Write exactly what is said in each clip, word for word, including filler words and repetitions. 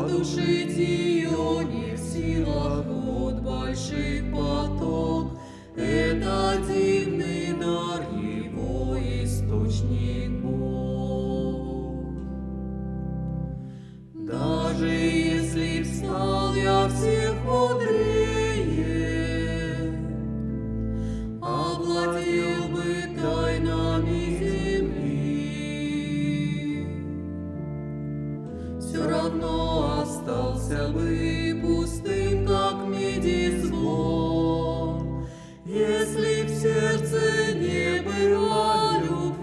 Потушить ее не в силах вот больших поток. Это дивный дар, его источник Бог. Даже если б стал я всех мудрее, овладел бы тайнами земли, все равно остался бы пустым, как меди звон, если б в сердце не было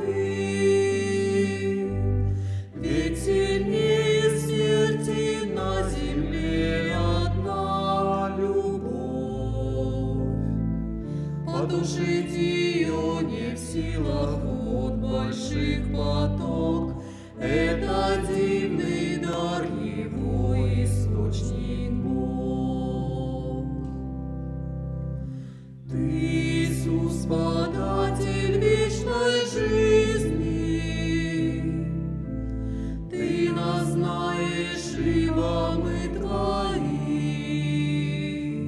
любви. Ведь сильнее смерти на земле одна любовь. Потушить ее не в силах вот больших поток. Это дивный дар, его источник Бог. Ты, Иисус, податель вечной жизни, Ты нас знаешь, ибо мы Твои.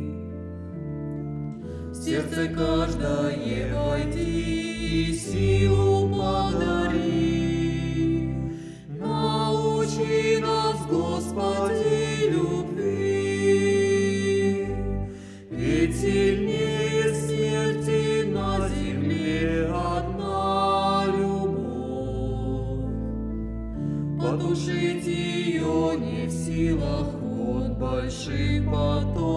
В сердце каждое войди и силу подари. Научи нас, Господи, любви, ведь сильнее смерти на земле одна любовь. Потушить ее не в силах вот больших поток.